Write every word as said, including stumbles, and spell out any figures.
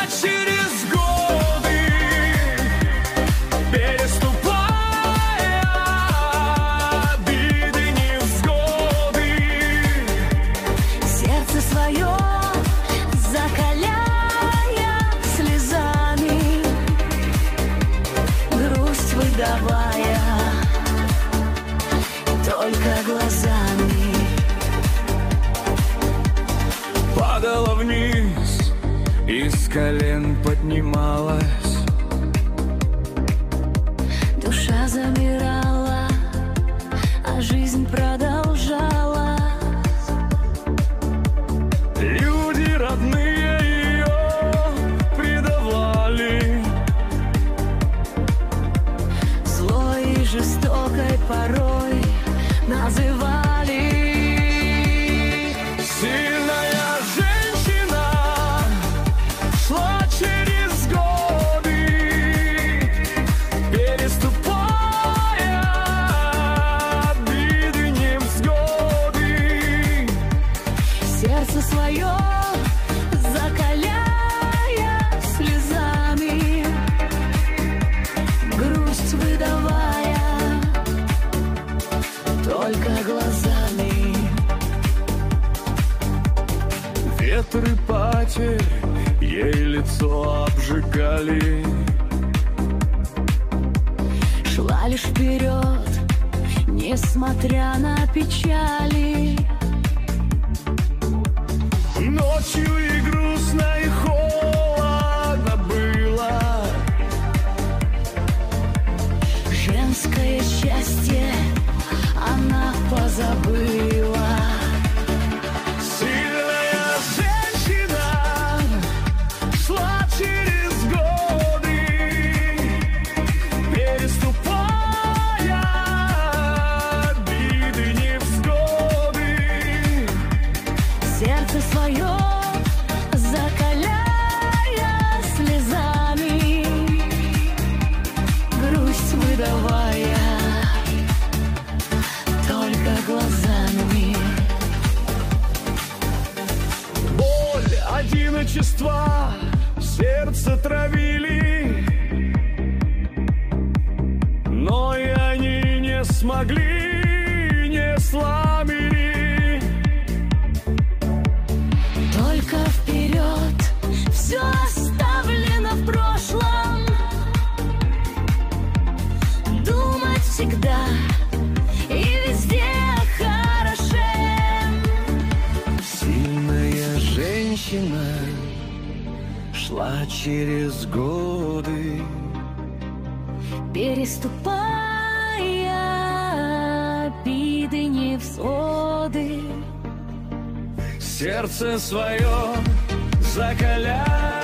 через годы, переступая обиды, невзгоды. Сердце свое закаляя слезами, грусть выдавая только глазами. Падала вниз, из колен поднималась, душа замирала, а жизнь продолжалась. люди родные ее предавали, Злой и жестокой порой называли. сильная женщина шла через годы, переступая обиды, невзгоды. Сердце свое закаляя слезами, грусть выдавая только глазами. Ветры потерь ей лицо обжигали, Шла лишь вперед, несмотря на печали. ночью и грустно, и холодно было. Женское счастье она позабыла. Сильная женщина шла через годы, переступая обиды, невзгоды. Сердце свое закаляя слезами, грусть выдавая только глазами. Боль, одиночество сердце травили, но и они не смогли, не сломили. Только вперед, все оставлено в прошлом. Думать всегда и везде хорошем. Сильная женщина шла через годы, Переступая обиды, невзгоды. сердце свое закаляя